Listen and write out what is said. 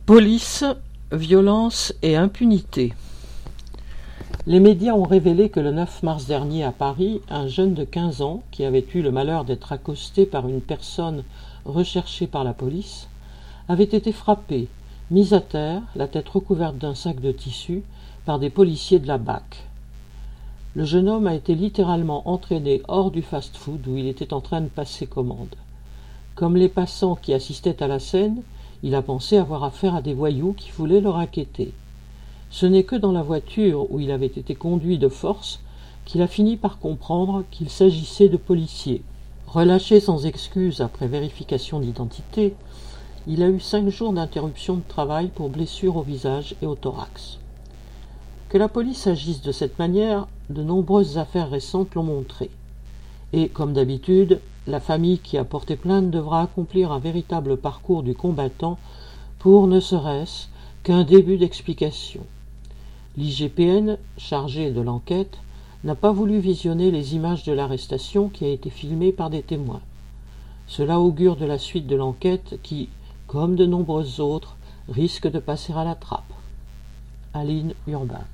Police, violence et impunité. Les médias ont révélé que le 9 mars dernier à Paris, un jeune de 15 ans, qui avait eu le malheur d'être accosté par une personne recherchée par la police, avait été frappé, mis à terre, la tête recouverte d'un sac de tissu, par des policiers de la BAC. Le jeune homme a été littéralement entraîné hors du fast-food où il était en train de passer commande. Comme les passants qui assistaient à la scène, il a pensé avoir affaire à des voyous qui voulaient le racketter. Ce n'est que dans la voiture où il avait été conduit de force qu'il a fini par comprendre qu'il s'agissait de policiers. Relâché sans excuse après vérification d'identité, il a eu 5 jours d'interruption de travail pour blessure au visage et au thorax. Que la police agisse de cette manière, de nombreuses affaires récentes l'ont montré. Et, comme d'habitude, la famille qui a porté plainte devra accomplir un véritable parcours du combattant pour ne serait-ce qu'un début d'explication. L'IGPN, chargé de l'enquête, n'a pas voulu visionner les images de l'arrestation qui a été filmée par des témoins. Cela augure de la suite de l'enquête qui, comme de nombreuses autres, risque de passer à la trappe. Aline Urbain.